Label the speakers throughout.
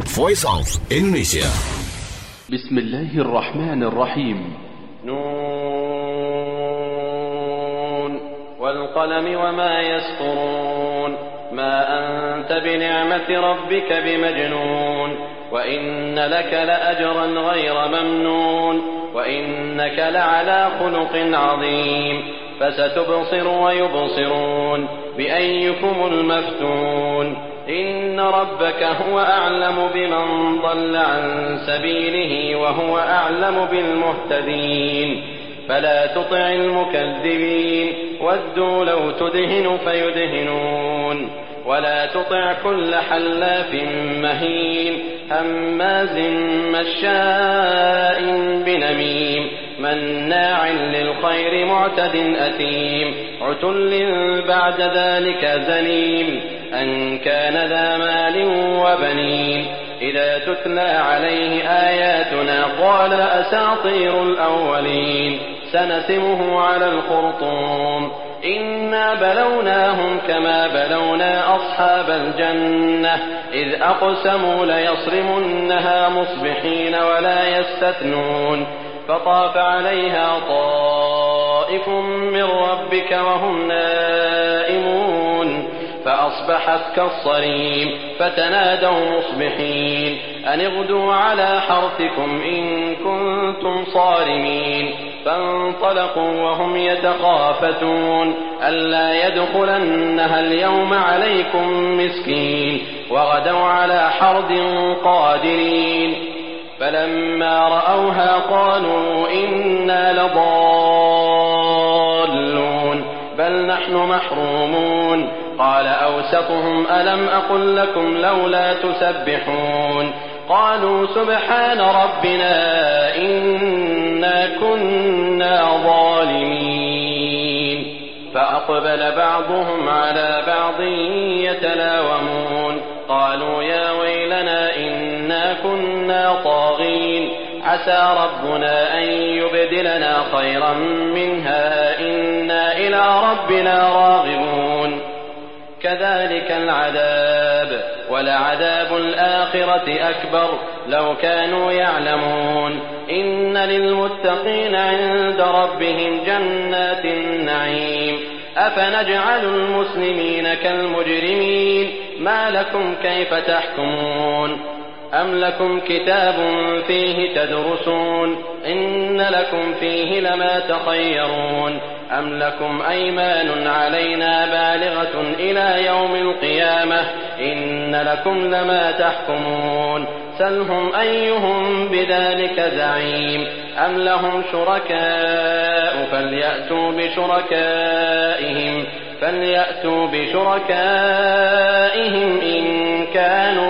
Speaker 1: Voice of Indonesia.
Speaker 2: بسم الله الرحمن الرحيم.
Speaker 3: نون والقلم وما يسطرون ما أنت بنعمة ربك بمجنون وإن لك لأجرا غير ممنون وإنك لعلى خلق عظيم فستبصر ويبصرون بأيكم المفتون إن ربك هو أعلم بمن ضل عن سبيله وهو أعلم بالمهتدين فلا تطع المكذبين ودوا لو تدهن فيدهنون ولا تطع كل حلاف مهين هماز مشاء بنميم مناع للخير معتد أثيم عتل بعد ذلك زنيم أن كان ذا مال وبنين إذا تتلى عليه آياتنا قال أساطير الأولين سنسمه على الخرطوم إنا بلوناهم كما بلونا أصحاب الجنة إذ أقسموا ليصرمنها مصبحين ولا يستثنون فطاف عليها طائف من ربك وهم نائمون فأصبحت كالصريم فتنادوا مصبحين أن اغدوا على حرثكم إن كنتم صارمين فانطلقوا وهم يتخافتون ألا يدخلنها اليوم عليكم مسكين وغدوا على حرد قادرين فلما رأوها قالوا إنا لضالون بل نحن محرومون قال أوسطهم ألم أقل لكم لولا تسبحون قالوا سبحان ربنا إنا كنا ظالمين فأقبل بعضهم على بعض يتلاومون قالوا يا ويلنا إنا كنا طاغين عسى ربنا أن يبدلنا خيرا منها إنا إلى ربنا راغبون كذلك العذاب ولعذاب الآخرة أكبر لو كانوا يعلمون إن للمتقين عند ربهم جنات النعيم أفنجعل المسلمين كالمجرمين ما لكم كيف تحكمون أم لكم كتاب فيه تدرسون إن لكم فيه لما تخيرون أم لكم أيمان علينا بالغة إلى يوم القيامة إن لكم لما تحكمون سلهم أيهم بذلك زعيم أم لهم شركاء فليأتوا بشركائهم إن كانوا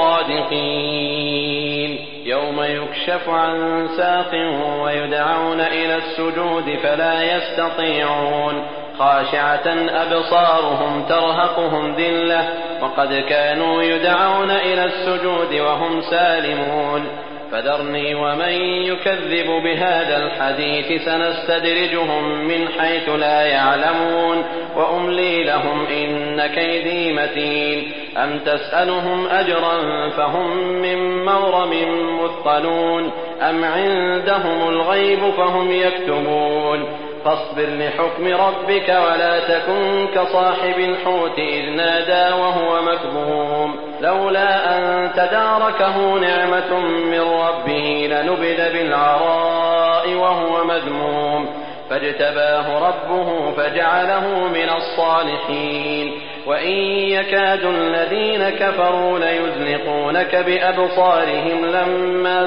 Speaker 3: صادقين يوم يكشف عن ساق ويدعون إلى السجود فلا يستطيعون خاشعة أبصارهم ترهقهم ذلة وقد كانوا يدعون إلى السجود وهم سالمون فذرني ومن يكذب بهذا الحديث سنستدرجهم من حيث لا يعلمون وأملي لهم إن كيدي متين أم تسألهم أجرا فهم من مغرم مثقلون أم عندهم الغيب فهم يكتبون فاصبر لحكم ربك ولا تكن كصاحب الحوت إذ نادى وهو مكظوم لولا أن تداركه نعمة من ربه لنبذ بالعراء وهو مذموم فاجتباه ربه فجعله من الصالحين وإن يكاد الذين كفروا ليزلقونك بأبصارهم لما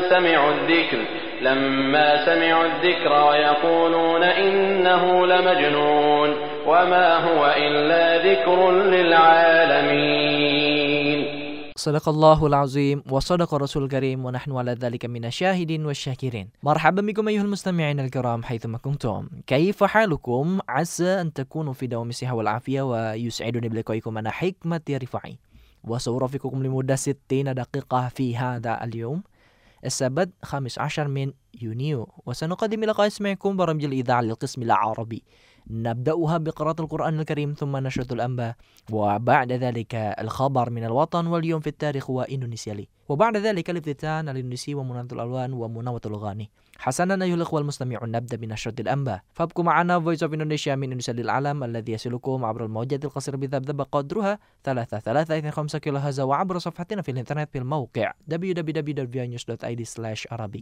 Speaker 3: سمعوا الذكر ويقولون إنه لمجنون وما هو إلا ذكر للعالمين.
Speaker 4: Sadaqallahul azim wa sadaqa rasul karim wa nahnu ala dhalika minasyahidin wasyakirin. Marhaban bikum ayyuhal mustami'in al-kiram haythuma kuntum. Kaifa halukum? Asa an takunu fi dawami siha wal afiyah wa yus'iduni biliqaikum ana hikmati rifai. Wa sawrafikum limudah 60 daqiqah fi hadha al-yawm. السبت 15 من يونيو وسنقدم لقاء اسمعكم برمج الإذاعة للقسم العربي نبدأها بقراءة القرآن الكريم ثم نشرة الأنباء وبعد ذلك الخبر من الوطن واليوم في التاريخ وإندونيسيا لي وبعد ذلك الافتتان الإندونيسي ومناظرة الألوان ومناوة الأغاني. حسنا أيها الأخوة المستمعون نبدأ بنشرة الأنباء فابقوا معنا Voice of Indonesia من إندونيسيا للعالم الذي يصلكم عبر الموجات القصيرة بذبذب قدرها 3325 كيلو هرتز وعبر صفحتنا في الإنترنت في الموقع www.vianews.id/arabic.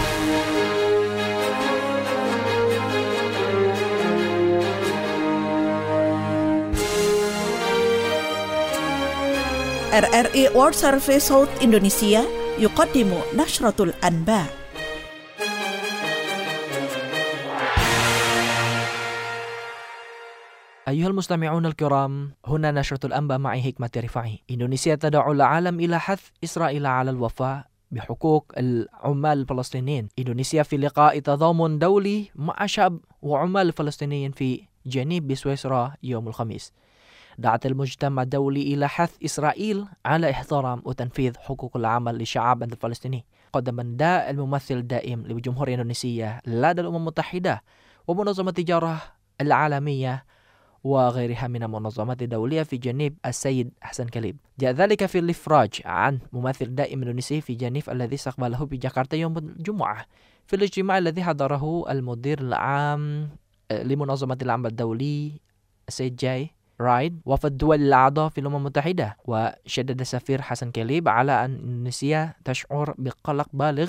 Speaker 1: RRI World Service صوت إندونيسيا يقدم نشرة الأنباء.
Speaker 4: أيها المستمعون الكرام، هنا نشرة الأنباء معي حكمة رفاعي. إندونيسيا تدعو العالم إلى حث إسرائيل على الوفاء بحقوق العمال الفلسطينيين. إندونيسيا في لقاء تضامن دولي مع شعب وعمال الفلسطينيين في جنيف بسويسرا يوم الخميس. دعت المجتمع الدولي إلى حث إسرائيل على احترام وتنفيذ حقوق العمل للشعب الفلسطيني. قدم نداء الممثل الدائم لجمهورية إندونيسيا لدى الأمم المتحدة ومنظمة التجارة العالمية وغيرها من المنظمات الدولية في جنيف السيد حسن كليب. جاء ذلك في الإفراج عن ممثل دائم إندونيسي في جنيف الذي استقبله بجاكرتا يوم الجمعة في الاجتماع الذي حضره المدير العام لمنظمة العمل الدولي السيد جاي رايد وفد الدول الأعضاء في الأمم المتحدة. وشدد السفير حسن كليب على أن إندونيسيا تشعر بقلق بالغ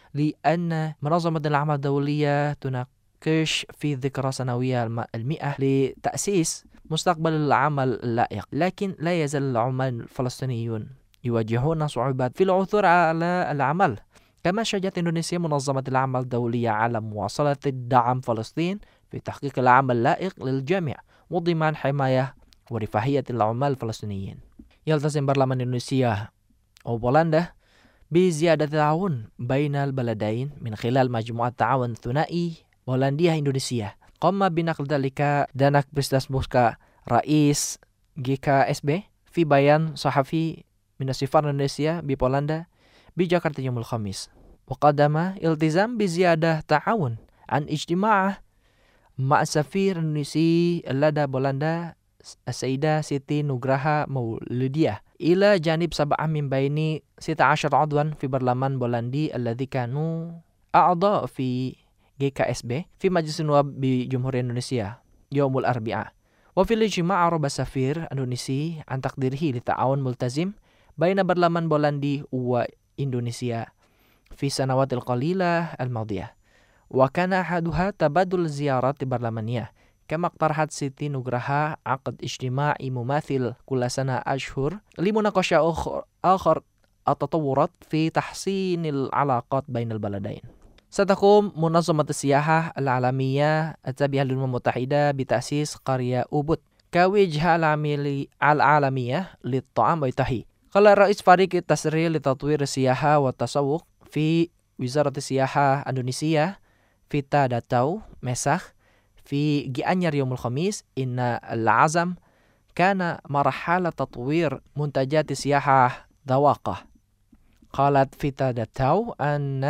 Speaker 4: لأن منظمة العمل الدولية تناقش في ذكرى سنوية 100 لتأسيس مستقبل العمل اللائق، لكن لا يزال العمال الفلسطينيون يواجهون صعوبات في العثور على العمل. كما شجعت إندونيسيا منظمة العمل الدولية على مواصلة الدعم فلسطين في تحقيق العمل اللائق للجميع وضمان حماية ورفاهية العمال الفلسطينيين. يلتزم برلمان إندونيسيا وبولندا بزيادة التعاون بين البلدين من خلال مجموعة تعاون ثنائي بولندية إندونيسيا. قام بنقل ذلك دانك بريستاسبوسكا رئيس GKSB في بيان صحفي من السفارة إندونيسيا ببولندا بجاكرتا يوم الخميس، وقدم التزام بزيادة تعاون عن اجتماع مع السفير الإندونيسي لدى بولندا السيدة سيتي نوغراها مولودية إلى جانب 7 من بين 16 عضوا في برلمان بولندي الذي كانوا أعضاء في GKSB في مجلس النواب بجمهورية إندونيسيا يوم الأربعاء. وفي الاجتماع عرب السفير الإندونيسي عن تقديره للتعاون ملتزم بين برلمان بولندي وإندونيسيا في السنوات القليلة الماضية، وكان أحدها تبادل الزيارات البرلمانية. كما اقترحت سيتي نوغراها عقد اجتماع مماثل كل سنة أشهر لمناقشة آخر التطورات في تحسين العلاقات بين البلدين. ستقوم منظمة السياحة العالمية التابعة للأمم المتحدة بتأسيس قرية أوبوت كوجهة العالمية للطعام والتحية. قال رئيس فريق التسريع لتطوير السياحة والتسوق في وزارة السياحة الإندونيسية فيتا داتاو مساخ في جيانير يوم الخميس إن العزم كان مرحلة تطوير منتجات السياحة ذواقة. قالت فيتا داتاو أن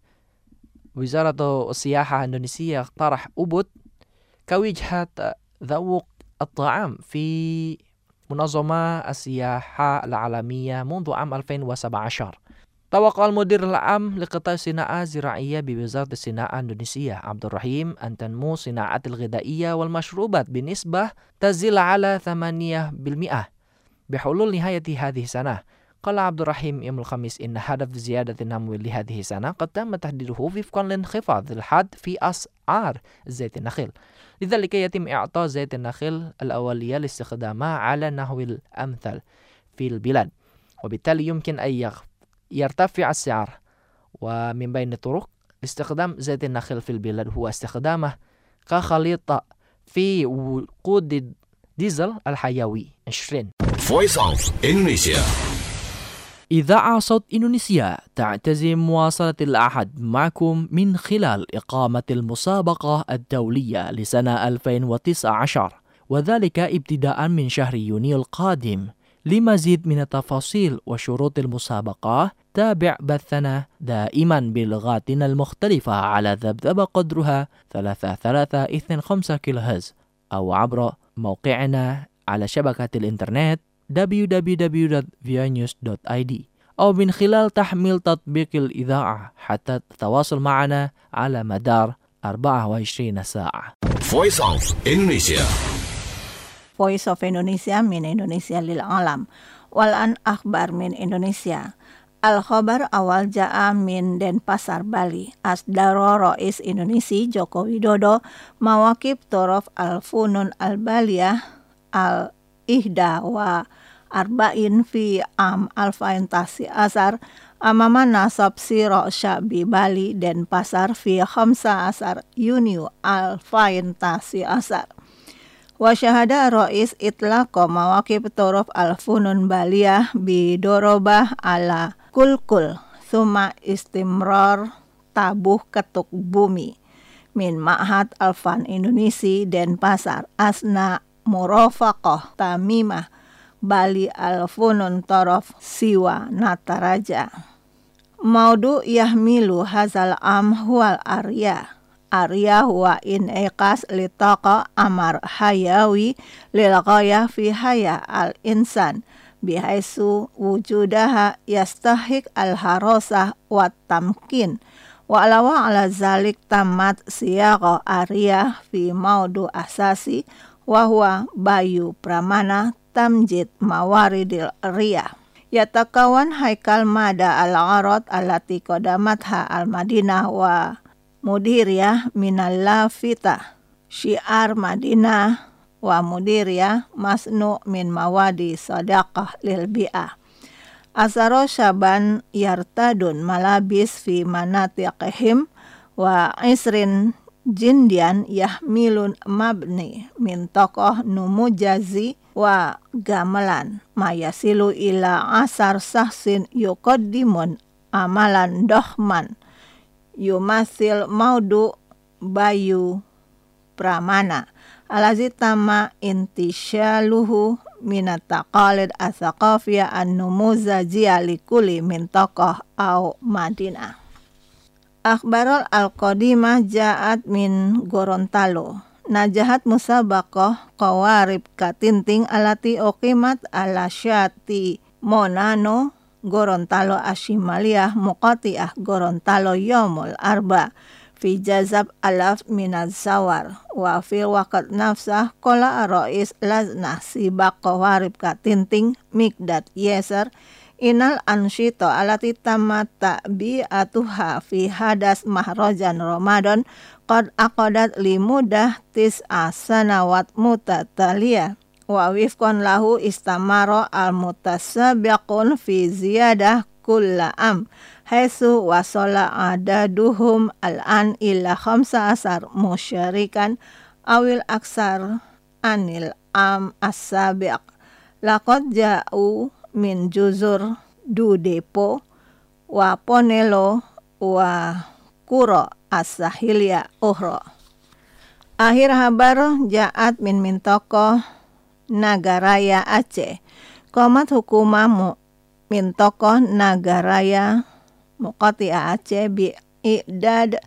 Speaker 4: وزارة السياحة الإندونيسية اقترح أوبوت كوجهة ذوق الطعام في منظمة السياحة العالمية منذ عام 2017. توقع المدير العام لقطاع الصناعة الزراعية بوزارة الصناعة الإندونيسية عبد الرحيم أن تنمو الصناعات الغذائية والمشروبات بنسبة تزيد على 8% بحلول نهاية هذه السنة. قال عبد الرحيم يوم الخميس إن هدف زيادة النمو لهذه السنة قد تم تحديده وفقا لانخفاض الحاد في أسعار زيت النخيل، لذلك يتم إعطاء زيت النخيل الأولية لاستخدامها على النحو الأمثل في البلاد، وبالتالي يمكن أن يرتفع السعر. ومن بين الطرق لاستخدام زيت النخيل في البلاد هو استخدامه كخليط في وقود الديزل الحيوي 20.
Speaker 5: Voice of Indonesia.
Speaker 4: إذاعة صوت إندونيسيا تعتزم مواصلة العهد معكم من خلال إقامة المسابقة الدولية لسنة 2019، وذلك ابتداء من شهر يونيو القادم. لمزيد من التفاصيل وشروط المسابقة تابع بثنا دائما بلغاتنا المختلفة على ذبذب قدرها 3325 كيلو هرتز أو عبر موقعنا على شبكة الإنترنت www.vianews.id أو من خلال تحميل تطبيق الإذاعة حتى تتواصل معنا على مدار 24 ساعة.
Speaker 5: Voice of Indonesia.
Speaker 1: Voice of Indonesia min Indonesia lil alam. Walan akhbar min Indonesia. Al-khobar awal ja'a min Denpasar, Bali. Asdaro Rais Indonesia Joko Widodo mawakib torof al-funun al-baliyah al-ihda wa arba'in fi am alfain tasi asar amama nasab siro syabi Bali Denpasar fi 15 Yuni alfain tasi asar. Wa syahada Rais itlaqa mawakib torof al-funun baliyah bidorobah ala kulkul thumma istimrar tabuh ketuk bumi min Ma'had Alfan Indonesia Denpasar asna murafaqah tamimah Bali al-funun torof siwa nataraja. Maudu yahmilu hazal am huwal arya huwa in iqas litaqa amar hayawi lil ghayah fi haya al insan bihaisu wujudaha yastahiq al harosah wa tamkin wa alawa ala zalik tamat siyaqa arya fi maudu asasi wa huwa bayu pramana tamjid mawaridil riyah. Yatakawan haikal mada al-arad allati qadamatha al-madinah wa mudiriyah minal lafita syiar Madinah wa mudiriyah masnu min mawadi sadaqah lil bi'ah. Asaro syaban yartadun malabis fi manatiqihim wa isrin jindian yahmilun mabni min tokoh numujazi wa gamelan mayasilu ila asar sahsin yuqaddimun amalan dohman yumasil maudu bayu pramana alazi tama intisyaluhu minataqalid asaqafiyah an-numuzajiyah likuli min tokoh au Madinah. Akhbarul al-qadimah ja'at min Gorontalo. Najahat musabaqah qawarib katinting alati uqimat ala syati monano Gorontalo Ashimaliyah Muqati'ah Gorontalo Yomul Arba fi jazab alaf minaz zawar wa fi waqt nafsah qala Rais laznah sibaq qawarib katinting Mikdad Yeser inal ansyito alati tamata bi'atuha fi hadas mahrajan Ramadan qad aqadat limudah tis'a sanawat mutataliyah wa wifqan lahu istamaro al-mutasabiqun fi ziyadah kulla am haitsu wasala adaduhum al-an ila 15 musyarikan awil aksar anil am as-sabiq laqad ja'u min juzur du depo wa ponelo wa kuro as-sahiliya uhro. Akhir habar ja'at min mintoko Nagaraya Aceh. Komat hukumamu min tokoh Nagaraya Muqati'ah Aceh bi i'dad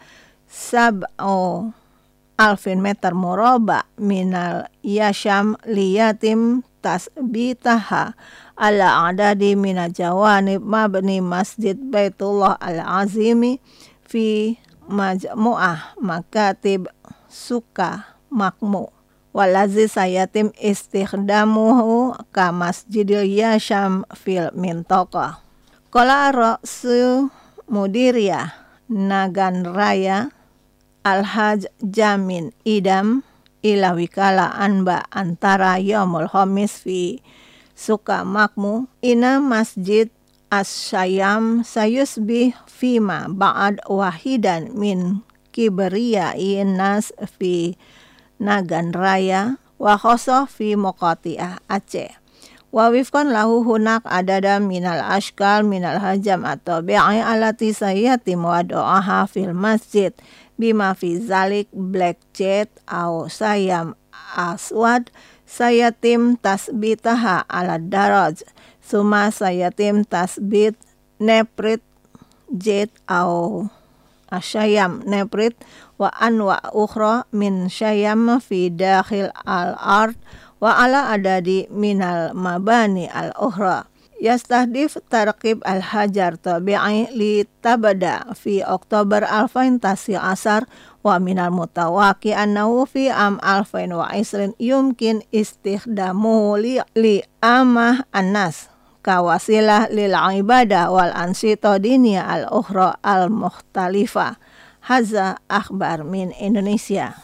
Speaker 1: sab'o alfin meter murabba minal yasham liyatim tasbitaha ala adadi mina jawanib mabni masjid Baitullah al-Azimi fi majmu'ah makatib suka makmu walazi sayatim istikhdamuhu ka masjidil yasham fil mintaqah. Qala Ra'su Mudiriyah Nagan Raya Al-Haj Jamin Idam ila wikala anba antara yaumul khamis fi suka makmu ina masjid as-syayam sayusbih fima ba'ad wahidan min kibriya inas fi Nagan Raya wa khosoh fi Muqati'ah Aceh wa wifqan lahu hunak adada minal ashkal minal hajam atau bi'i alati sayyatim wa do'aha fil masjid bima fi zalik black jet au sayam aswad sayatim tasbitaha ala daraj suma sayatim tasbit neprit jet au
Speaker 6: asyayam neprit wa anwa ukhra min syayam fi dakhil al-ard wa ala adadi minal mabani al-ukhra. Yastahdif tarkib al-hajar tabi'i li tabada fi Oktober 2019 wa minal mutawaki annahu fi am 2020 yumkin istikhdamuhu li amah annas kawasilah lil ibadah wal ansito diniyah al-ukhra al-mukhtalifah. Haza akhbar min Indonesia.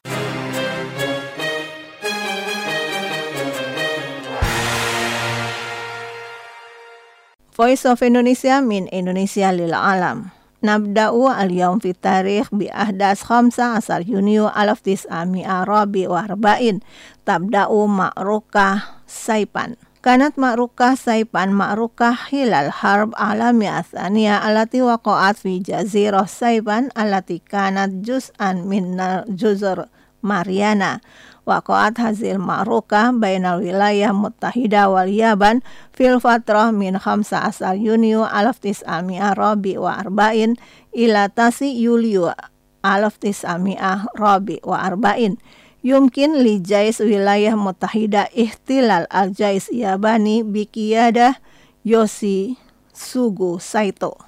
Speaker 6: Voice of Indonesia min Indonesia lil alam. Nabda'u al-yawm fi tarikh bi ahdas 15 Yunyo 1944. Tabda'u ma'rukah Saipan. Kanat ma'rukah Saipan ma'rukah hilal harb alamiyah tsaniyah allati waqa'at fi jazirah Saipan allati kanat juz'an min juzur Mariana. Waqa'at hazil ma'rukah bainal wilayah muttahida wal Yaban fil fatrah min 15 Yunyo 1944 ila tasi Yulyo 1944. Yumkin li jais wilayah muttahida ihtilal al-jais Yabani biqiyadah Yoshi Sugu Saito.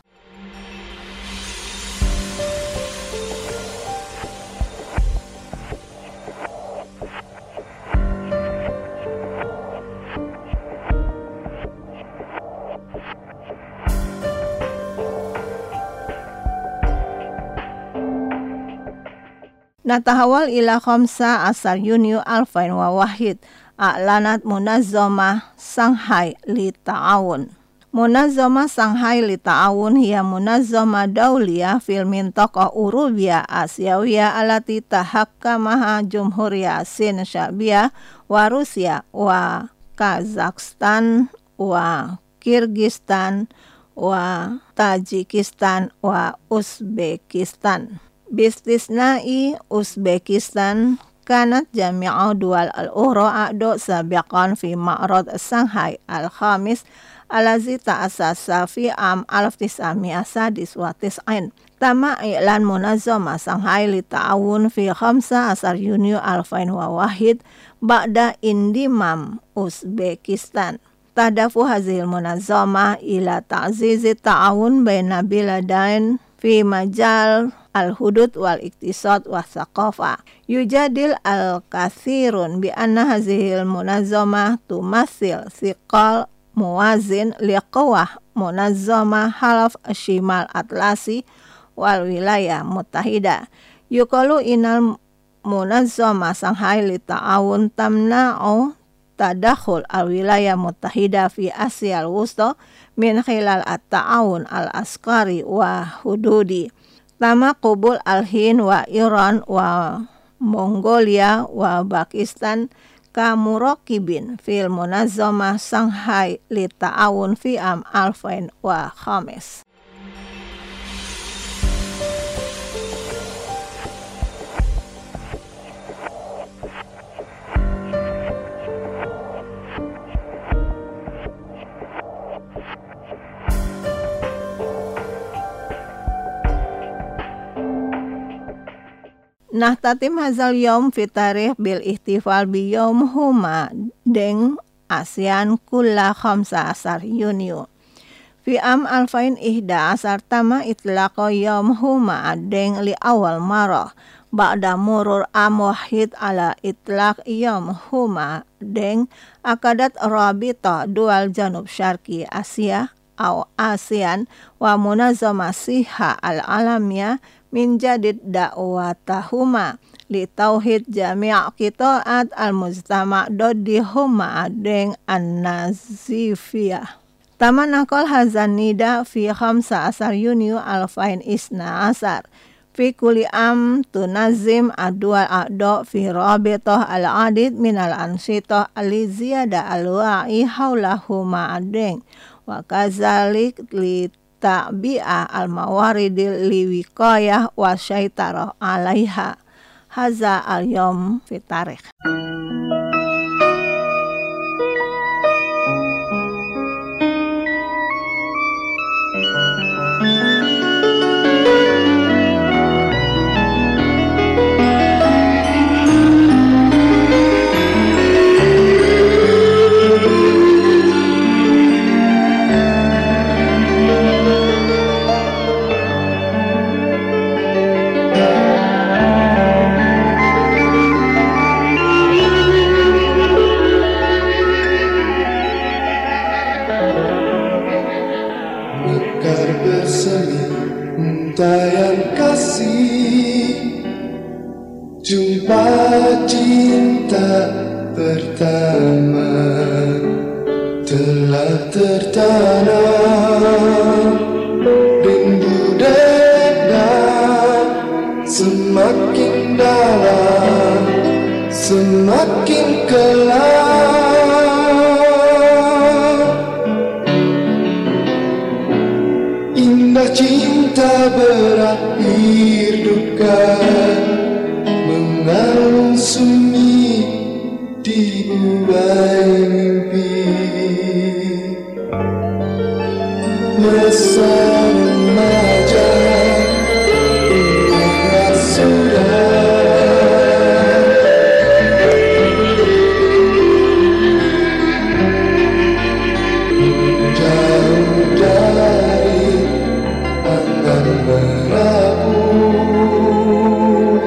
Speaker 6: Natahawal ila 15 Yunyo 2001 a'lanat munazzamah Shanghai li ta'awun. Munazzamah Shanghai li ta'awun hiya munazzamah dawliyah fil mintaqah Urubiyah Asyawiyah allati tahakkamaha Jumhuriyah Sin Syabiyah wa Rusia wa Kazakhstan wa Kirgistan wa Tajikistan wa Uzbekistan. Bistisnai Uzbekistan kanat jami'u dual al-ukhra a'do sabiqan fi ma'rad Shanghai al-khamis alazi ta'asasa fi am 1999. Tama i'lan munazzamah Shanghai li ta'awun fi 15 Yunyo 2001 ba'da indimam Uzbekistan. Tahdafu hazil munazzamah ila ta'zizi ta'awun baina biladain fi majal al-hudud wal iktisad wa thaqafah. Yujadil al-kathirun bi anna hazihil munazzamah tumathil thiqal muwazin liqawah munazzamah halaf shimal atlasi wal wilayah muttahida. Yuqalu inal munazzamah Shanghai li ta'awun tamna'u tadakhul al-wilayah muttahida fi Asia al-Wusta min khilal at-ta'awun al-askari wa hududi. Tama qubul al-Hind wa Iran wa Mongolia wa Pakistan ka murakibin fil munazzamah Shanghai li ta'awun fi am 2005. Nahtatim hazal yom fi tarikh bil ihtifal bi yom huma deng ASEAN kulla 15 Yunyo. Fi am 2011 tama itlaqa yom huma deng li awal marah ba'da murur am wahid ala itlaq yom huma deng akadat rabita dual janub syarqi Asia atau ASEAN wa munazzamah siha al-alamiyah min jadid da'watahuma li tauhid jami' qita'at al-mujtama' dodihuma deng an-nazifiyah. Tamanakol hazan nida fi 15 Yunyo 2012 fi kulli am tunazim adwal a'do fi rabitah al-adid min al-ansitah al-ziyada al-wa'i hawlahuma deng wa kazalik li ta'bi'ah al-mawaridil liwiqayah wa syaitarah alaiha. Haza al-yom fi tarikh.
Speaker 7: telah tertanam rindu dan semakin dalam, semakin kelam. Indah cinta berakhir duka, mengalun sunyi dibuai mimpi. Masa remaja telah sudah, jauh dari angan merapu.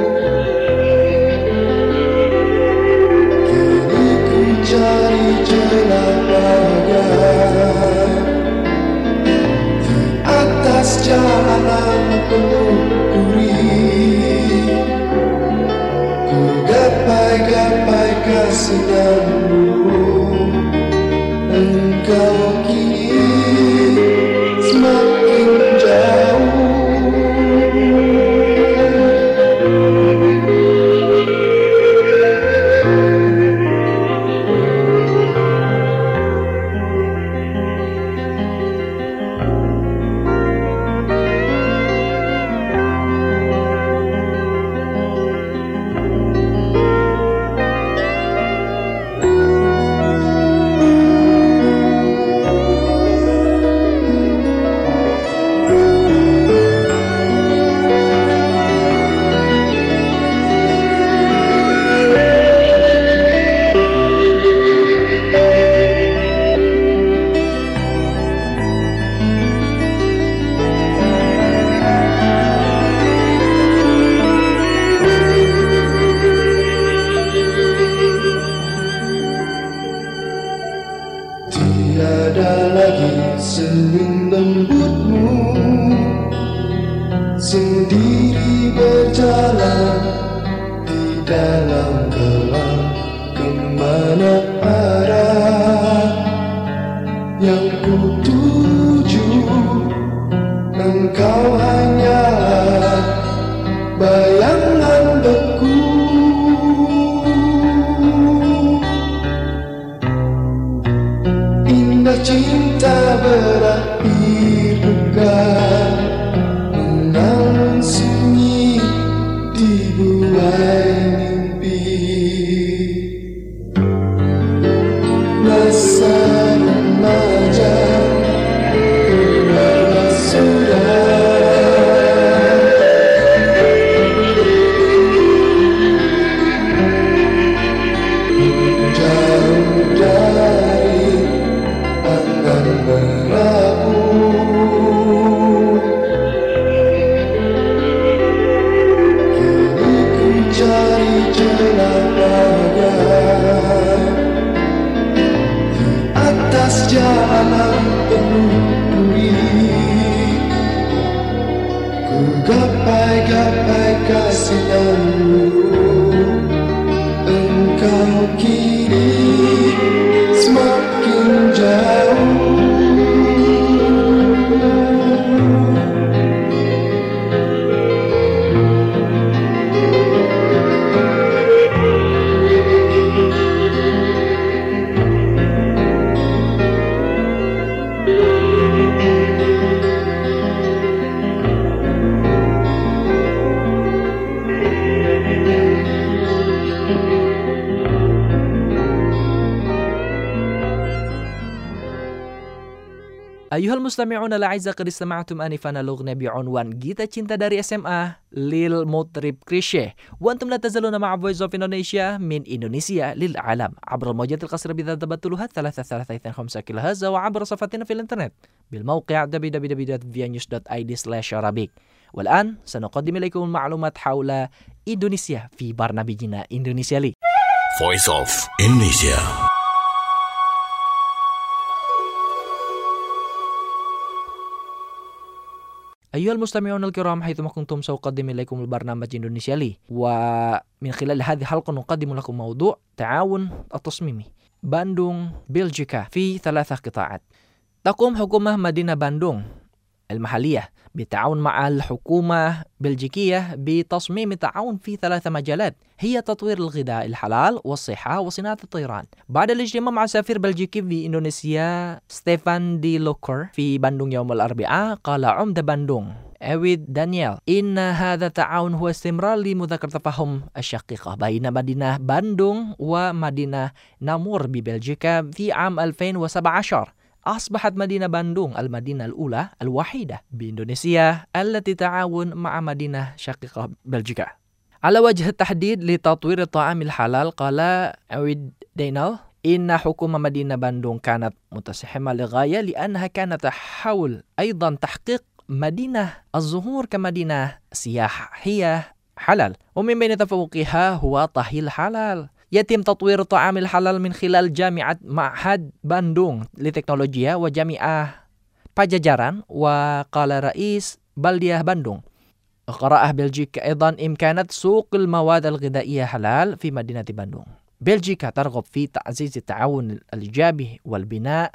Speaker 7: Kini ku cari celah bagai di atas jalanan penuh duri. Ku gapai-gapai kesenanganmu, engkau kini semakin jauh. Tiada lagi senyum lembutmu, sendiri berjalan di dalam gelap. Kemana arah yang ku tuju? Engkau hanyalah bayangan beku. Indah cinta berakhir duka, mengalun sunyi dibuai mimpi. Masa remaja telah sudah, jauh dari angan merapu. Kini ku cari celah bagai di atas jalanan penuh duri. Ku gapai-gapai kesenanganmu, engkau kini semakin jauh.
Speaker 4: Ayuhal mustami'un al-a'izza qad istama'tum anifan al-ughna bi'unwan Gita Cinta dari SMA Lil Mutrib Krisye wa antum la tazaluna ma'a Voice of Indonesia min Indonesia lil alam abra al-mawjat al-qasra bi tabatuluha 335 kHz wa abra safatina fil internet bil mawqi' www.vianews.id/arabic. والآن سنقدم إليكم المعلومات حول إندونيسيا في برنامجنا إندونيسيا لي.
Speaker 5: Voice of Indonesia.
Speaker 4: أيها المستمعون الكرام حيثما كنتم سأقدم إليكم البرنامج إندونيسيا لي ومن خلال هذه الحلقة نقدم لكم موضوع تعاون التصميمي باندونغ بلجيكا في 3 قطاعات. تقوم حكومة مدينة باندونغ المحلية بالتعاون مع الحكومة البلجيكية بتصميم التعاون في 3 مجالات، هي تطوير الغذاء الحلال والصحة وصناعة الطيران. بعد الاجتماع مع سفير بلجيكي في إندونيسيا ستيفان دي لوكر في باندونغ يوم الأربعاء، قال عمدة باندونغ أويد دانيال إن هذا التعاون هو استمرار لمذاكرة تفاهم الشقيقة بين مدينة باندونغ ومدينة نامور ببلجيكا في عام 2017. أصبحت مدينة باندونغ المدينة الأولى الوحيدة بإندونيسيا التي تعاون مع مدينة شقيقة بلجيكا. على وجه التحديد لتطوير الطعام الحلال، قال أويد دانيال إن حكومة مدينة باندونغ كانت متسهمة للغاية لأنها كانت تحاول أيضا تحقيق مدينة الظهور كمدينة سياحية حلال، ومن بين تفوقها هو طهي الحلال. يتم تطوير الطعام الحلال من خلال جامعة معهد باندونغ للتكنولوجيا وجامعة باجاجاران. وقال رئيس بلدية باندونغ قرأه بلجيكا أيضا إمكانات سوق المواد الغذائية حلال في مدينة باندونغ. بلجيكا ترغب في تعزيز التعاون الإيجابي والبناء.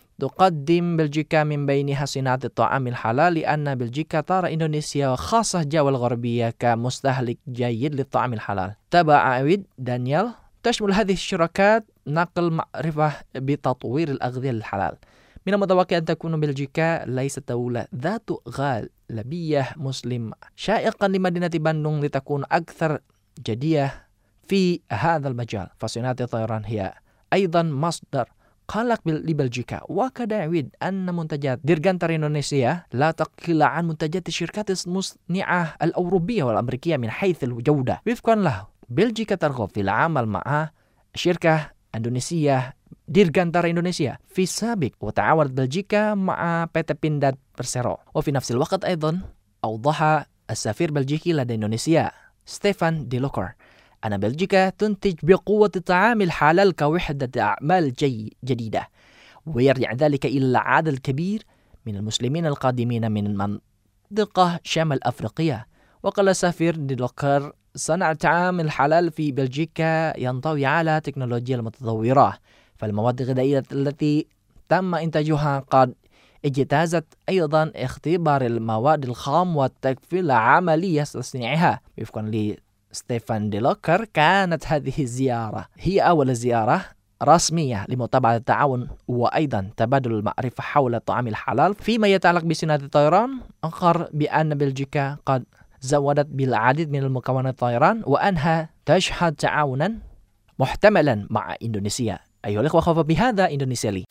Speaker 4: تقدم بلجيكا من بينها صناعة الطعام الحلال لأن بلجيكا ترى إندونيسيا خاصة الجوة الغربية كمستهلك جيد للطعام الحلال. تبع أويد دانيال تشمل هذه الشراكات نقل معرفة بتطوير الأغذية الحلال. من المتوقع أن تكون بلجيكا ليست دولة ذات غالبية مسلم شائقا لمدينة باندونغ لتكون أكثر جدية في هذا المجال، فصناعة الطيران هي أيضا مصدر قلق لبلجيكا. وكاد أويد أن منتجات ديرغانتار إندونيسيا لا تقل عن منتجات الشركات المصنعة الأوروبية والأمريكية من حيث الجودة. وفقا له بلجيكا ترغب في العمل مع شركة إندونيسية ديرغانتار إندونيسيا في السابق، وتعاونت بلجيكا مع بيتا بيندات برسيرو. وفي نفس الوقت أيضا أوضح السفير البلجيكي لدى إندونيسيا ستيفان دي لوكر أن بلجيكا تنتج بقوة الطعام الحلال كوحدة أعمال جديدة، ويرجع ذلك إلى العدد الكبير من المسلمين القادمين من منطقة شمال أفريقيا. وقال السفير دي لوكر صنع الطعام الحلال في بلجيكا ينطوي على تكنولوجيا المتطورة، فالمواد الغذائية التي تم إنتاجها قد اجتازت أيضا اختبار المواد الخام والتكفيل عملية تصنيعها. وفقا ستيفان دي لوكر كانت هذه الزيارة هي أول زيارة رسمية لمتابعة التعاون وأيضا تبادل المعرفة حول الطعام الحلال. فيما يتعلق بصناعة الطيران، أخبر بأن بلجيكا قد زودت بالعديد من المكونات الطيران وأنها تشهد تعاونا محتملا مع إندونيسيا. أيها الأخوة، خاف بهذا إندونيسيا لي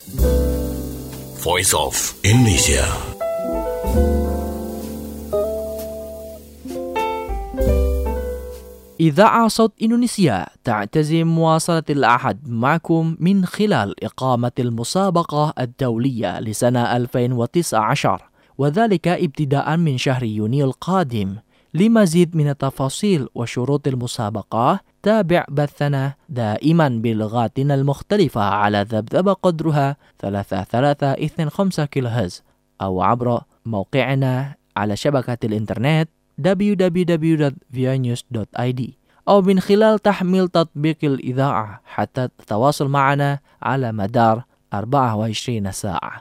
Speaker 5: Voice of Indonesia.
Speaker 4: إذاعة صوت إندونيسيا تعتزم مواصلة العهد معكم من خلال إقامة المسابقة الدولية لسنة 2019، وذلك ابتداء من شهر يونيو القادم. لمزيد من التفاصيل وشروط المسابقة تابع بثنا دائما بلغاتنا المختلفة على ذبذبة قدرها 3325 كيلوهرتز أو عبر موقعنا على شبكة الإنترنت www.vianews.id أو من خلال تحميل تطبيق الإذاعة حتى تتواصل معنا على مدار 24 ساعة.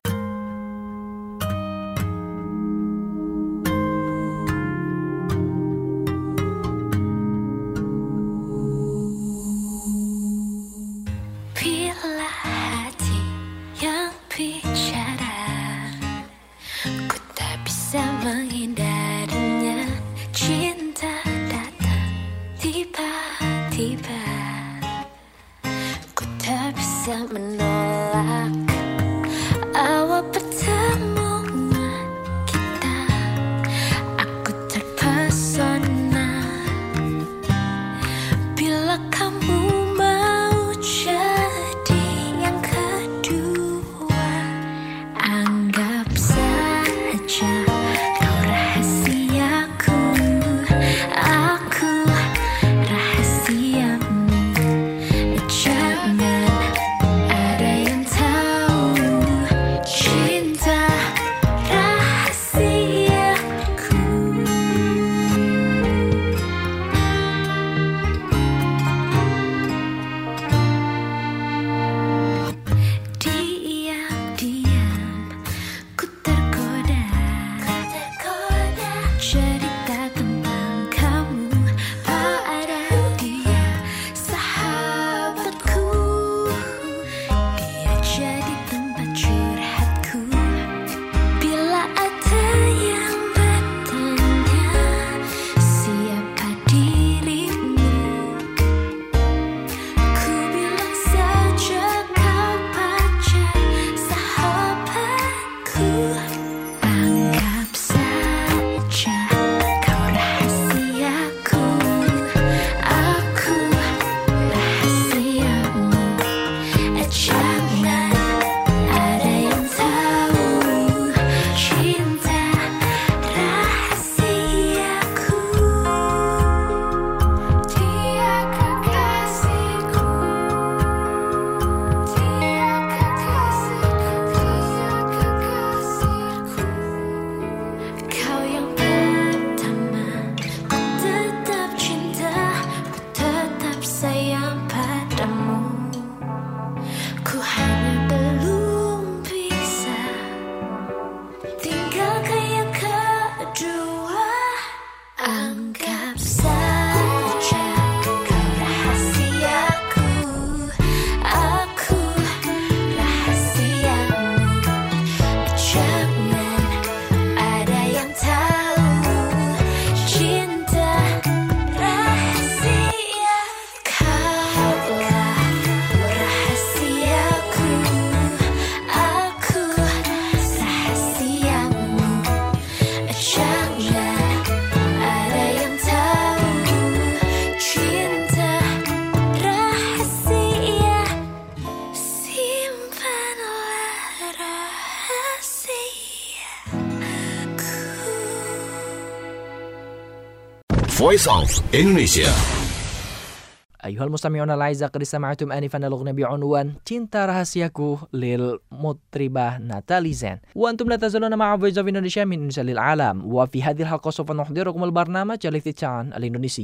Speaker 5: Voice of Indonesia.
Speaker 4: Ayuhal mustami'un al-a'izzah, qad istama'tum anifan al-ughniya bi'unwan Cinta Rahasiaku lil mutribah Natalie Zen. Wa antum la tazaluna ma'a Voice of Indonesia min Indonesia lil alam. Wa fi hadhil halqa sawfa nuhdirukum al-barnamaj al-Iftitah al-Indonesi.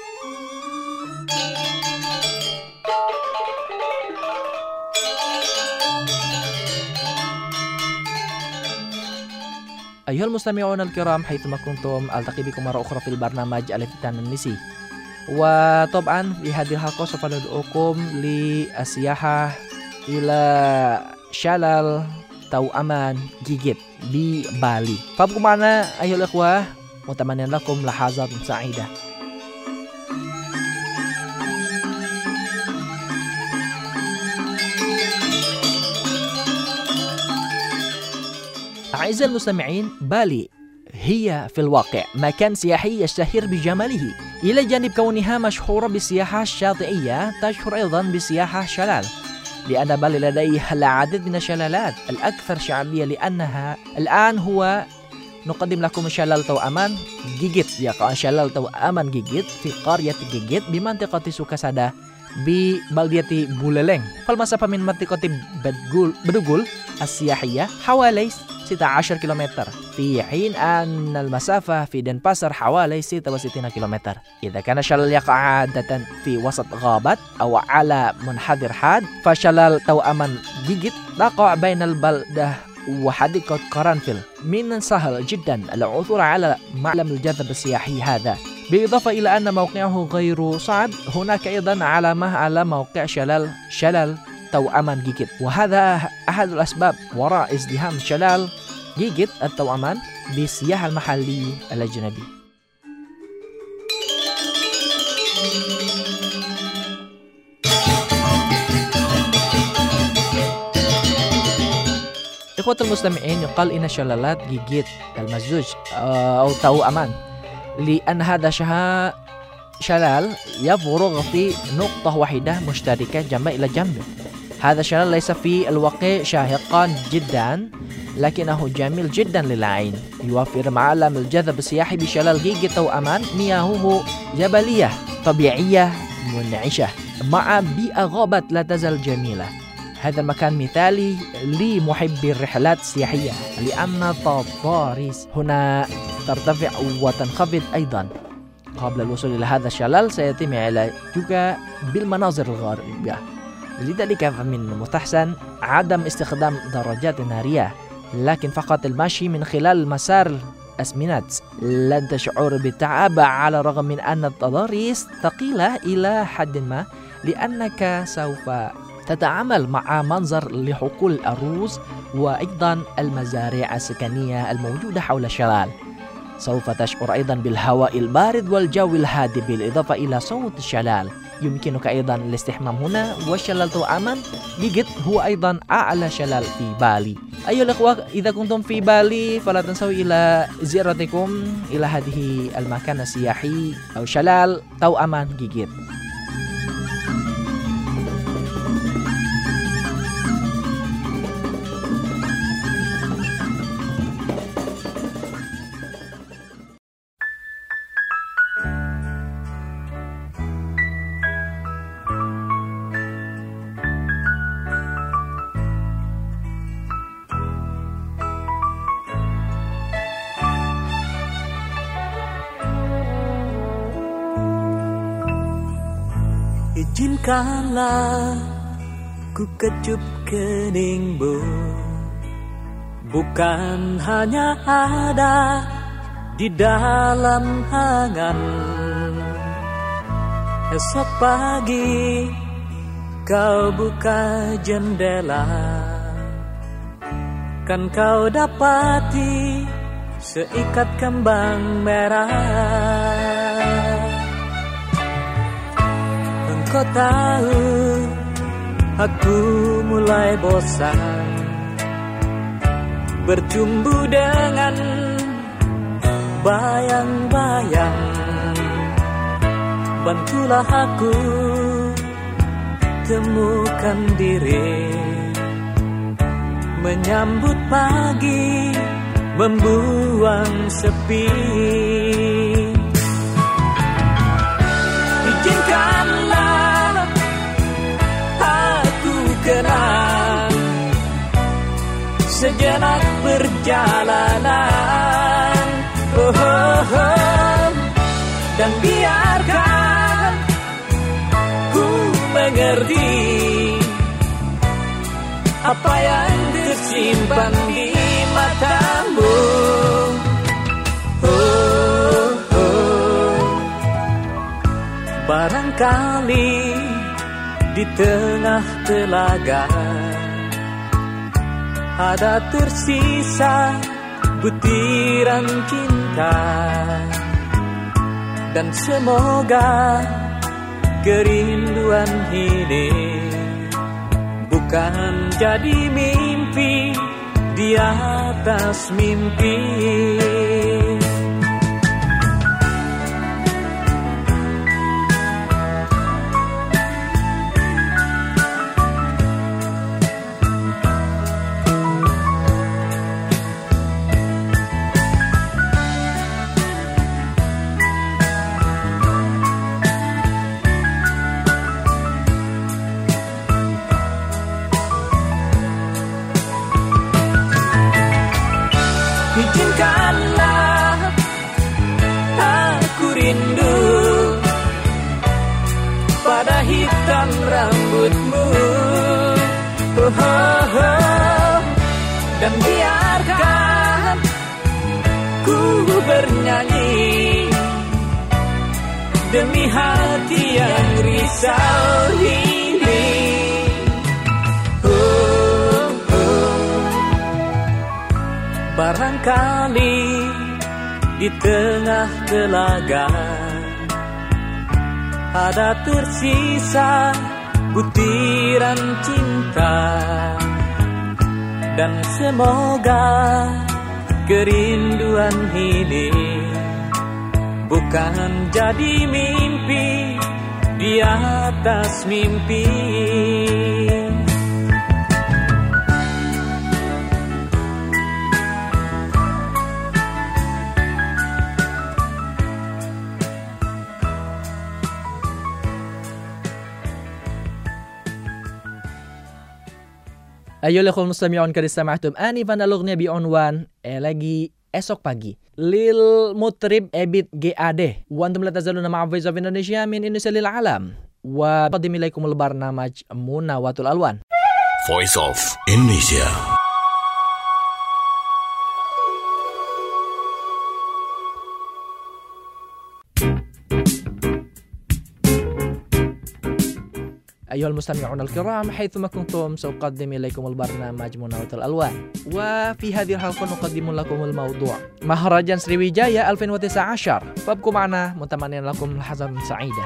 Speaker 4: Ayuhal mustami'un al-kiram haitsuma kuntum, altaqi bikum marra ukhra fil barnamaj al-Iftitah al-Indonesi. وطبعا في هذه الحلقة سوف ندعوكم للسياحة إلى شلال توأمان جيجيت ببالي. فابقوا معنا أيها الأخوة، متمنى لكم لحظات سعيدة. أعزائي المستمعين، بالي هي في الواقع مكان سياحي يشتهر بجماله، إلى جانب كونها مشهورة بالسياحة الشاطئية تشهر أيضا بالسياحة شلال، لأن بالي لديها العديد من الشلالات الأكثر شعبية، لأنها الآن هو نقدم لكم شلال توأمان جيجيت. يقع شلال توأمان جيجيت في قرية جيجيت بمنطقة سوكاسada ببلدية بوليلeng. فالمسافة من منطقة بدوغول السياحية حوالي 16 كيلومتر، في حين أن المسافة في دنباسر حوالي 66 كيلومتر. إذا كان الشلال يقع عادة في وسط غابات أو على منحدر حاد، فشلال توأمان جيجيت تقع بين البلدة وحديقة قرنفل. من السهل جدا العثور على معلم الجذب السياحي هذا، بالإضافة إلى أن موقعه غير صعب. هناك أيضا علامة على موقع شلال توأمان جيجيت، وهذا أحد الأسباب وراء ازدحام شلال جيجيت التوأمان بالسياح المحلي الأجنبي. إخوة المستمعين، يقال إن شلالات جيجيت المزوج أو توأمان لأن هذا شلال يفرغ في نقطة واحدة مشتركة جنب إلى جنب. هذا الشلال ليس في الواقع شاهقا جدا، لكنه جميل جدا للعين. يوفر معلم الجذب السياحي بشلال جيجيت توأمان مياهه جبلية طبيعية منعشة مع بيئة غابات لا تزال جميلة. هذا المكان مثالي لمحبي الرحلات السياحية، لأن التضاريس هنا ترتفع وتنخفض أيضا. قبل الوصول إلى هذا الشلال سيتم العلاج juga بالمناظر الغريبة، لذلك فمن المستحسن عدم استخدام دراجات نارية، لكن فقط المشي من خلال المسار الأسمنت. لن تشعر بالتعب على الرغم من أن التضاريس ثقيلة إلى حد ما، لأنك سوف تتعامل مع منظر لحقول الرز وأيضا المزارع السكنية الموجودة حول الشلال. سوف تشعر أيضا بالهواء البارد والجو الهادئ، بالإضافة إلى صوت الشلال. يمكنك أيضا الاستحمام هنا. وشلال توأمان جيجيت هو أيضا أعلى شلال في بالي. أيها الأخوة، إذا كنتم في بالي فلا تنسوا إلى زيارتكم إلى هذه المكان السياحي أو شلال توأمان جيجيت.
Speaker 8: Izinkanlah ku kecup keningmu, bukan hanya ada di dalam angan. Esok pagi kau buka jendela, kan kau dapati seikat kembang merah. Kau tahu, aku mulai bosan bercumbu dengan bayang-bayang. Bantulah aku temukan diri, menyambut pagi, membuang sepi. kenang sejenak perjalanan. Dan biarkan ku mengerti apa yang tersimpan di matamu. Barangkali di tengah telaga ada tersisa butiran cinta, dan semoga kerinduan ini bukan jadi mimpi di atas mimpi. Izinkanlah aku rindu pada hitam rambutmu, dan biarkan ku bernyanyi demi hati yang risau ini. Barangkali di tengah telaga ada tersisa butiran cinta, dan semoga kerinduan ini bukan jadi mimpi di atas mimpi.
Speaker 4: أيها الأخوة المستمعون قد استمعتم آنفا الأغنية بعنوان lagi esok pagi lil mutrib Ebit GAD. وأنتم لا تزالون مع Voice of Indonesia من إنس للعالم وقدم إليكم البرنامج مناوات الألوان.
Speaker 5: Voice of Indonesia.
Speaker 4: أيها المستمعون الكرام حيثما كنتم سأقدم إليكم البرنامج مناوات الألوان، وفي هذه الحلقة نقدم لكم الموضوع مهرجان سريويجايا 2019. فابقوا معنا متمنين لكم لحظة سعيدة.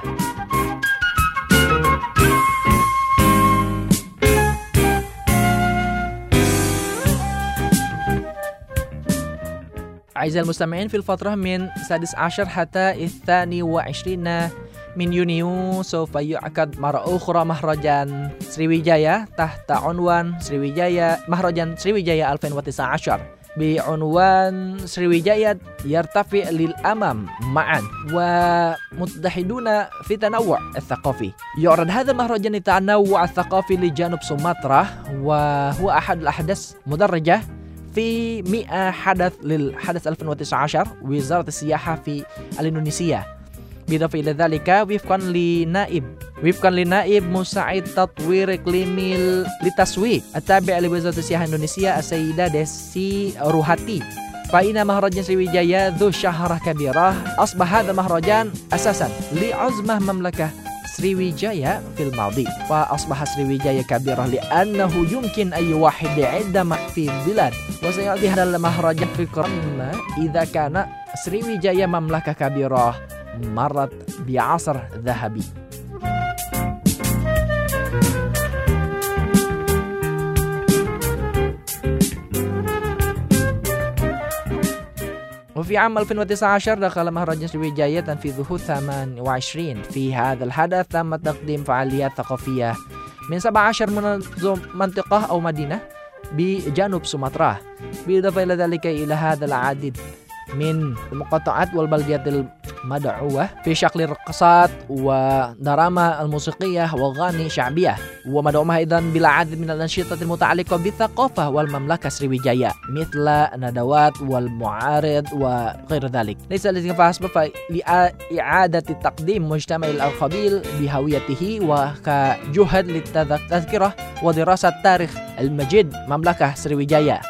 Speaker 4: أعزائي المستمعين، في الفترة من 16 حتى 22 من يونيو سوف يعقد مرة أخرى مهرجان سريويجايا تحت عنوان مهرجان سريويجايا 2019 بعنوان سريويجايا يرتفع للأمام معا ومتحدون في تنوع الثقافي. يعرض هذا المهرجان التنوع الثقافي لجنوب سومطرة، وهو أحد الأحداث مدرجة في 100 حدث للحدث 2019 وزارة السياحة في الإندونيسيا. بالإضافة إلى ذلك وفقا لنائب مساعد تطوير إقليمي للتسويق التابع لوزارة السياحة الإندونيسية السيدة ديسي روهاتي، فإن مهرجان سريويجايا ذو شهرة كبيرة. أصبح هذا المهرجان أساسا لعزمة مملكة سريويجايا في الماضي، فأصبح سريويجايا كبيرة لأنه يمكن أي واحد عندما في البلاد، وسيأتي هذا المهرجان في قرن إذا كان سريويجايا مملكة كبيرة مرت بعصر ذهبي. وفي عام 2019 دخل مهرجان سريويجايا تنفيذه 28. في هذا الحدث تم تقديم فعاليات ثقافية من 17 منطقة أو مدينة بجنوب سومطرة، بالإضافة إلى ذلك إلى هذا العديد من المقاطعات والبلديات مدعوة في شكل رقصات ودراما الموسيقية وأغاني شعبية، ومدعومها أيضا بالعديد من الأنشطة المتعلقة بالثقافة والمملكة سريويجايا مثل ندوات والمعارض وغير ذلك. ليس الذي فحسب لإعادة تقديم مجتمع القبيل بهويته وكجهد للتذكرة ودراسة تاريخ المجيد مملكة سريويجايا.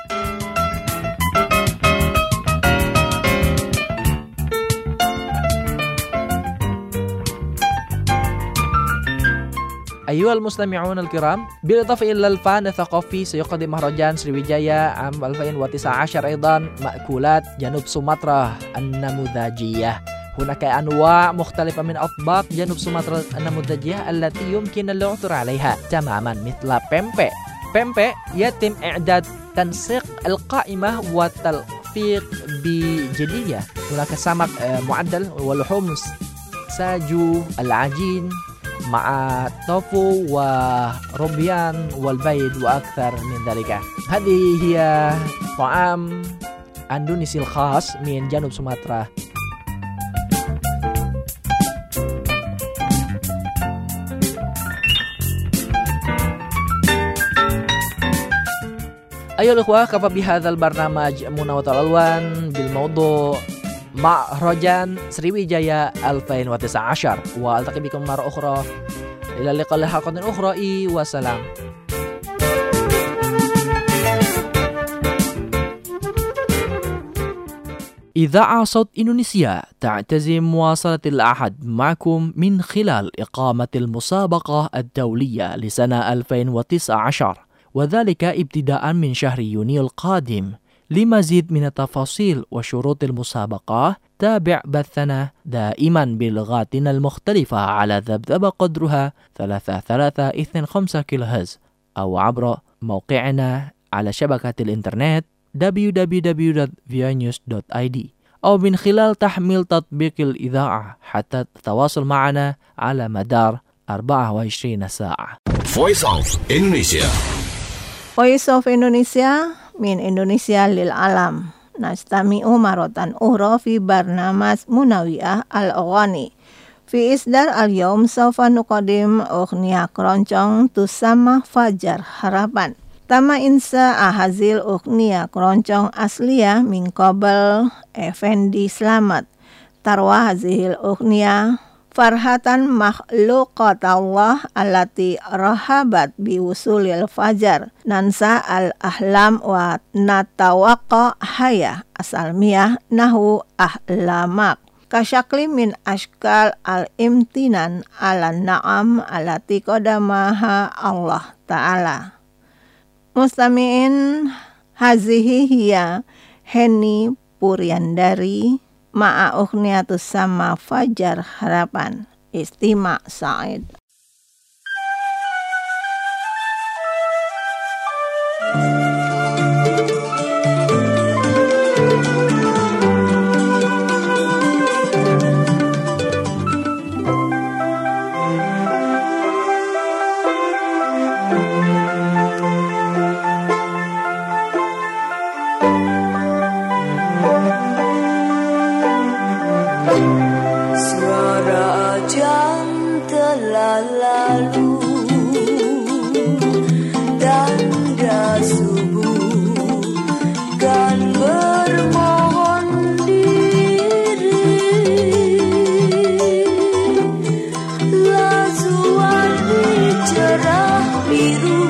Speaker 4: أيها المستمعون الكرام، بالإضافة إلى الفن الثقافي سيقدم مهرجان سريويجايا عام 2019 أيضا مأكولات جنوب سومطرة النموذجية. هناك أنواع مختلفة من أطباق جنوب سومطرة النموذجية التي يمكن العثور عليها تماما مثل بيمبي. بيمبي يتم إعداد تنسيق القائمة والتلفيق بجدية. هناك سمك معدل ولحوم ساجو العجين مع توفو وربيان والبيض وأكثر من ذلك. هذه هي طعام أندونيسي الخاص من جنوب سومطرة. أيها الأخوة، كفى بهذا البرنامج مناوة الألوان بالموضوع مهرجان سريويجايا 2019، وألتقي بكم مرة أخرى إلى اللقاء لحلقة أخرى. وسلام. إذاعة صوت إندونيسيا تعتزم مواصلة العهد معكم من خلال إقامة المسابقة الدولية لسنة 2019، وذلك ابتداء من شهر يونيو القادم. لمزيد من التفاصيل وشروط المسابقة تابع بثنا دائما بلغاتنا المختلفة على ذبذب قدرها 3325 كيلوهرتز أو عبر موقعنا على شبكة الإنترنت www.vianews.id أو من خلال تحميل تطبيق الإذاعة حتى تتواصل معنا على مدار 24 ساعة.
Speaker 5: Voice of Indonesia.
Speaker 6: Voice of Indonesia من إندونيسيا للعالم. نستمع مرة أخرى في برنامج مناوئة الأغاني. في إصدار اليوم سوف نقدم أغنية كرونجong تسمى فجر harapan. تم إنشاء هذه الأغنية كرونجong أصلية من قبل إفندي سلامت. تروى هذه الأغنية farhatan makhluqat Allah allati rahabat biwusulil fajar nansa al-ahlam wa natawaqqa haya asalmiyah nahu ahlamak kasyakli min ashkal al-imtinan ala na'am allati qadamaha Allah Ta'ala. Mustami'in hazihi hiya Heni Puryandari ma'a ughniyatus sama fajar harapan. Istima Said.
Speaker 9: Suara jam telah lalu, tanda subuh kan bermohon diri. Lazuan cerah biru,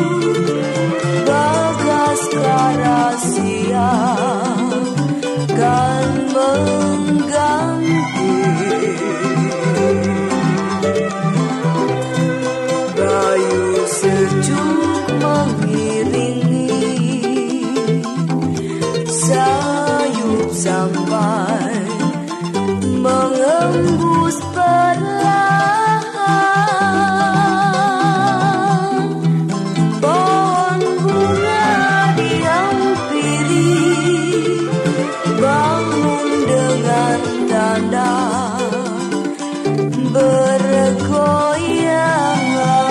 Speaker 9: bagas karasia kan mengganti. Bayu sejuk mengiringi sayup sampai mengembus perlahan. Pohon bunga dihampiri, bangun dengan tanda bergoyang.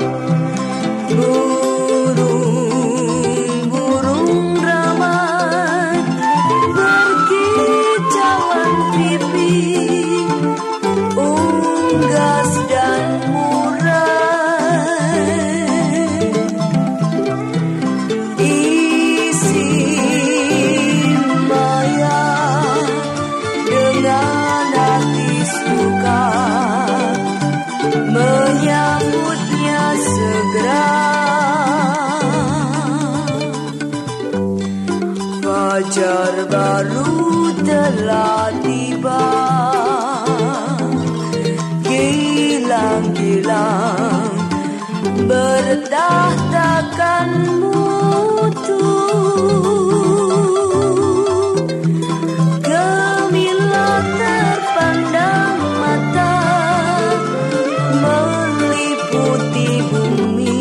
Speaker 9: Burung-burung ramai Fajar baru telah tiba, gilang-gilang bertahtakan mutu, gemilang terpandang mata, meliputi bumi.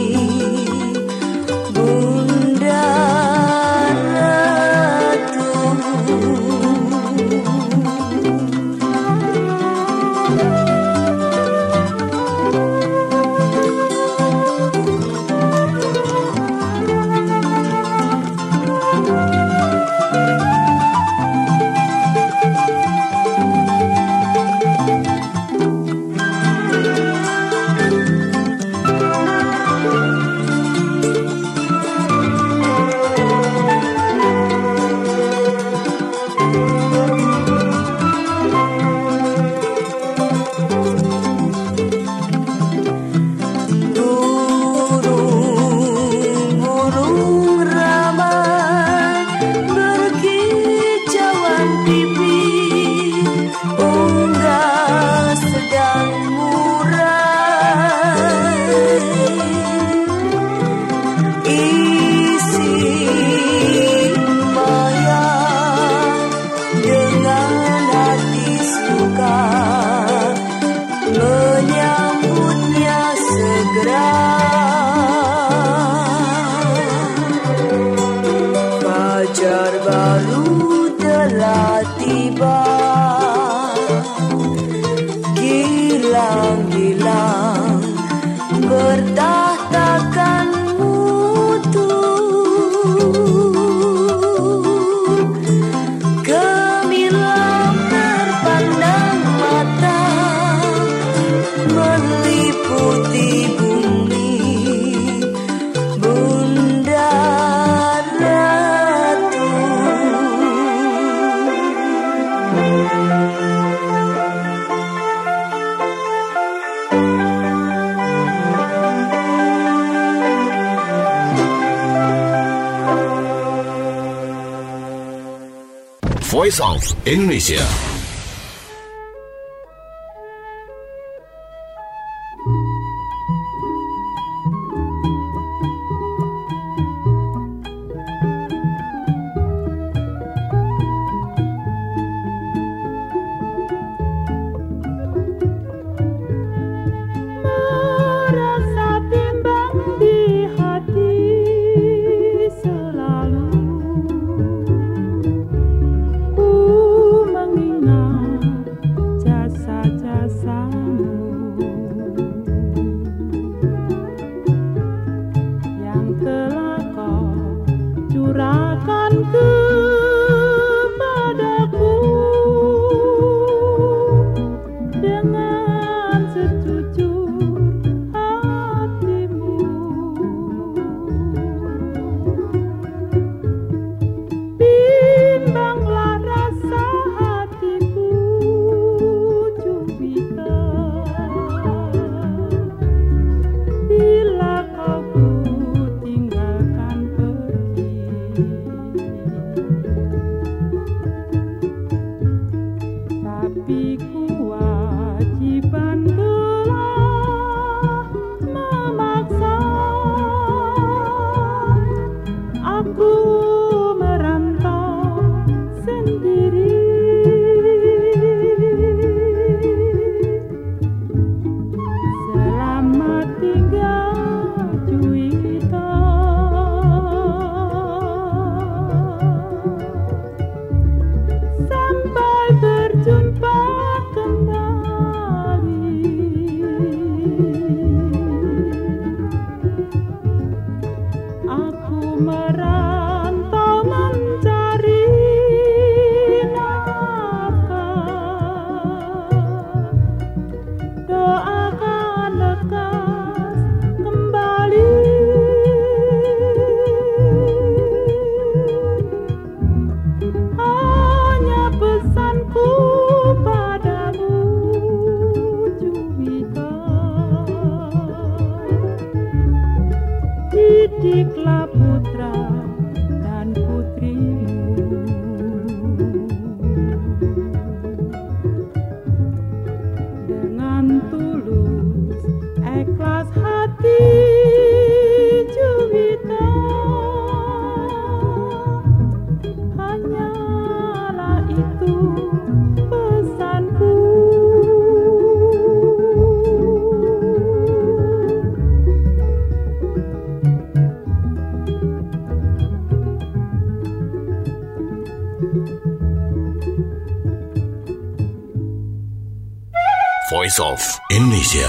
Speaker 9: Bunda Ratu, burung-burung ramai berkicauan pipi, unggas sedang murai, isi maya dengan hati suka, menyambutnya segera. Fajar baru telah tiba, gilang-gilang bertahtakan mutu, gemilang terpandang mata, meliputi bumi. Bunda Ratu,
Speaker 5: Voice of Indonesia.
Speaker 10: Merasa bimbang di hati selalu, ku mengingat jasa-jasamu yang telah kau curahkan kepadaku dengan sejujur hatimu. Bimbanglah rasa hatiku, Jupiter, bila kau ku tinggalkan pergi. Tapi kewajiban telah memaksa aku merantau sendiri. Selamat tinggal Juwita, sampai berjumpa kembali. Aku merantau mencari nafkah, doakan lekas kembali. Hanya pesanku padamu, Juwita, didiklah putra dan putrimu. hanyalah itu pesanku.
Speaker 5: Voice of Indonesia.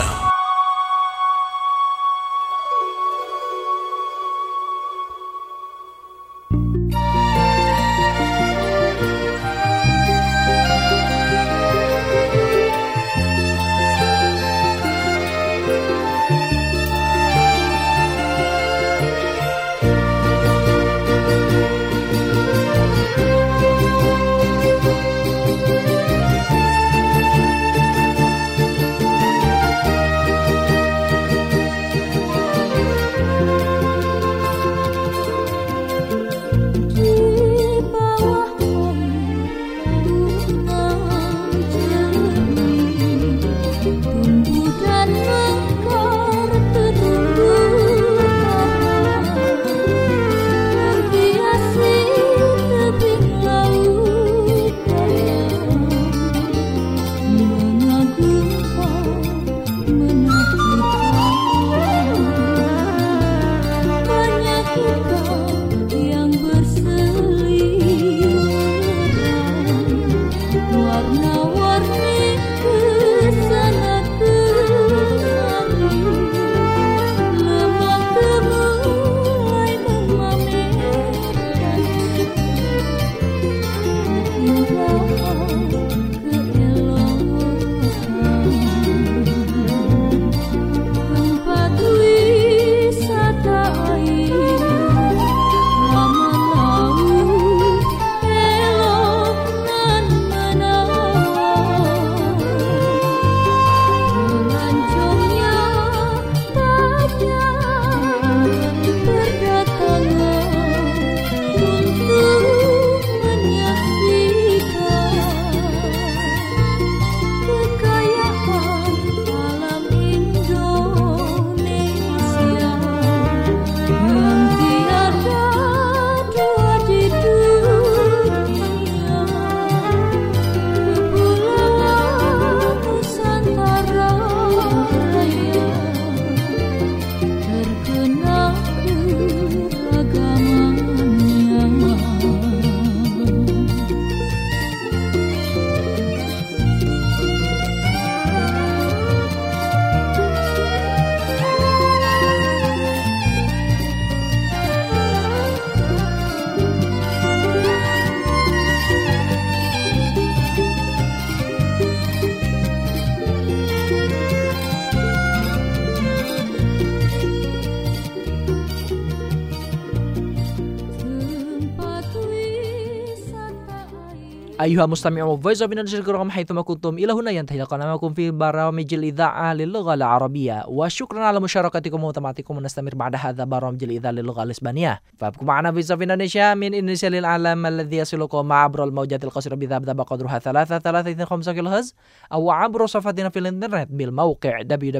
Speaker 4: أيها المستمعون Voice of Indonesia الكرام حيثما كنتم إلى هنا ينتهي لقاءنا معكم في برامج الإذاعة للغة العربية وشكرا على مشاركتكم ومتابعتكم ونستمر بعد هذا برامج الإذاعة للغة الإسبانية فابقوا معنا Voice of Indonesia من إندونيسيا للعالم الذي يصلكم عبر الموجات القصيرة بذبذبة قدرها 3.35 كيلوهرتز أو عبر صفحتنا في الإنترنت بالموقع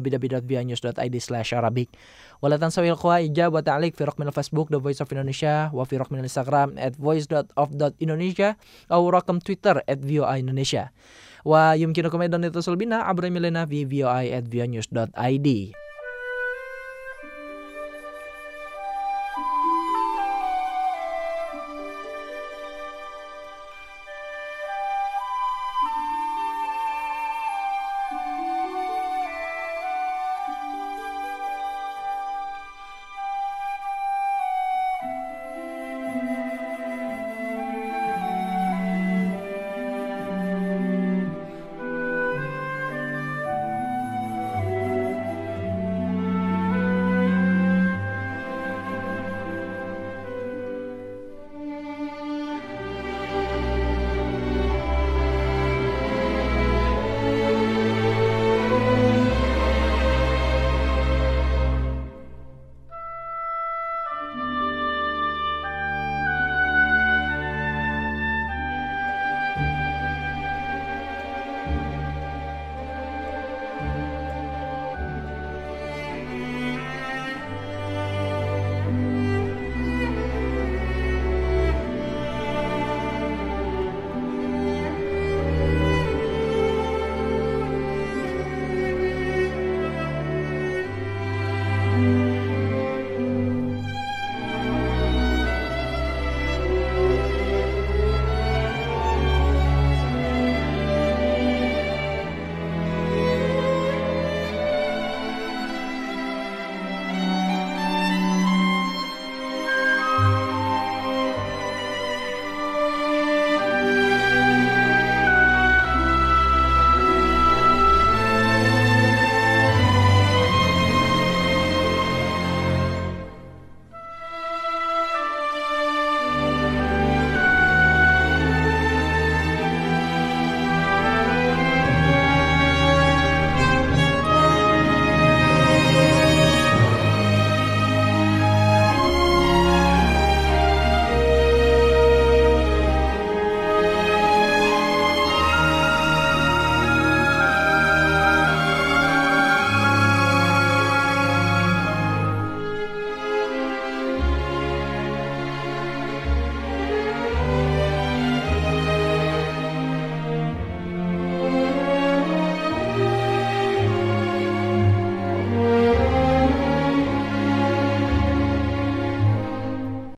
Speaker 4: www.vianews.id/arabic ولا تنسوا الإخوة إجابة وتعليق في رقم الفيسبوك The Voice of Indonesia وفي رقم الإنستغرام @voice.of.indonesia أو رقم تويتر @voindonesia ويمكنكم أيضا الاتصال بنا عبر إيميلنا في voi@voinews.id.